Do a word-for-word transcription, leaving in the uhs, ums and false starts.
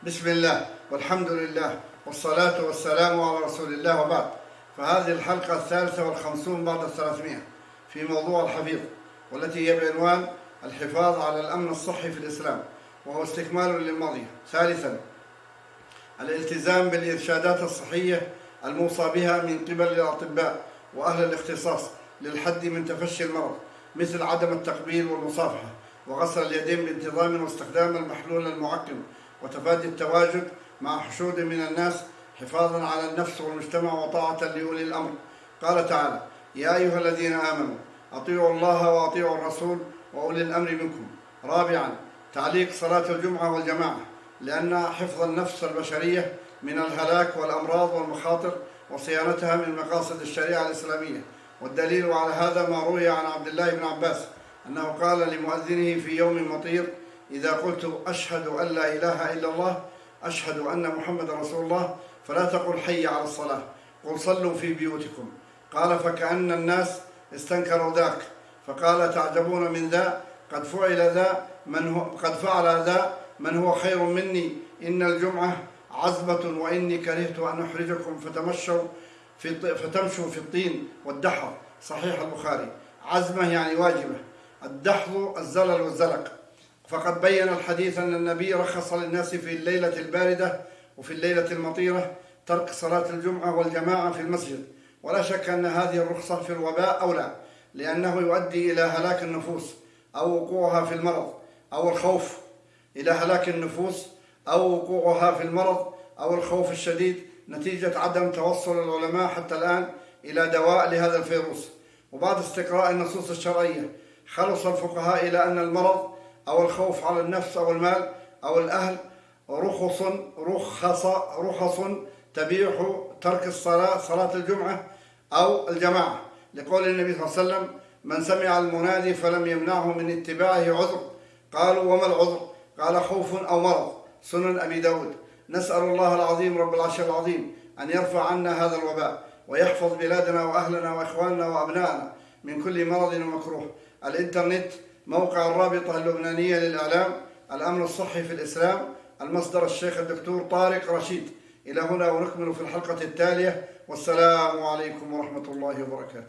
بسم الله والحمد لله والصلاة والسلام على رسول الله، وبعد. فهذه الحلقة الثالثة والخمسون بعد الثلاثمائة في موضوع الحفيظ، والتي هي بعنوان الحفاظ على الأمن الصحي في الإسلام، وهو استكمال للماضي. ثالثا، الالتزام بالإرشادات الصحية الموصى بها من قبل الأطباء وأهل الاختصاص للحد من تفشي المرض، مثل عدم التقبيل والمصافحة وغسل اليدين بانتظام واستخدام المحلول المعقم وتفادي التواجد مع حشود من الناس حفاظا على النفس والمجتمع وطاعة لأولي الأمر. قال تعالى: يا أيها الذين آمنوا أطيعوا الله وأطيعوا الرسول وأولي الأمر منكم. رابعا، تعليق صلاة الجمعة والجماعة، لأن حفظ النفس البشرية من الهلاك والأمراض والمخاطر وصيانتها من مقاصد الشريعة الإسلامية. والدليل على هذا ما روي عن عبد الله بن عباس أنه قال لمؤذنه في يوم مطير: إذا قلت أشهد أن لا إله إلا الله، أشهد أن محمد رسول الله، فلا تقل حي على الصلاة، قل صلوا في بيوتكم. قال: فكأن الناس استنكروا ذاك، فقال: تعجبون من ذا؟ قد فعل ذا من هو قد فعل ذا من هو خير مني. إن الجمعة عزبة وإني كرهت أن أحرجكم فتمشوا في فتمشوا في الطين والدحر. صحيح البخاري. عزمة يعني واجبة، الدحض الزلل والزلق. فقد بين الحديث أن النبي رخص للناس في الليلة الباردة وفي الليلة المطيرة ترك صلاة الجمعة والجماعة في المسجد، ولا شك أن هذه الرخصة في الوباء أولى، لأنه يؤدي إلى هلاك النفوس أو وقوعها في المرض، أو الخوف إلى هلاك النفوس أو وقوعها في المرض أو الخوف الشديد نتيجة عدم توصل العلماء حتى الآن إلى دواء لهذا الفيروس. وبعد استقراء النصوص الشرعية خلص الفقهاء إلى أن المرض أو الخوف على النفس أو المال أو الأهل رخص رخص رخص تبيح ترك الصلاة صلاة الجمعة أو الجماعة، لقول النبي صلى الله عليه وسلم: من سمع المنادي فلم يمنعه من اتباعه عذر. قالوا: وما العذر؟ قال: خوف أو مرض. سنن أبي داود. نسأل الله العظيم رب العرش العظيم أن يرفع عنا هذا الوباء، ويحفظ بلادنا وأهلنا وإخواننا وأبنائنا من كل مرض ومكروه. الإنترنت، موقع الرابطة اللبنانية للإعلام، الأمن الصحي في الإسلام، المصدر الشيخ الدكتور طارق رشيد. إلى هنا ونكمل في الحلقة التالية، والسلام عليكم ورحمة الله وبركاته.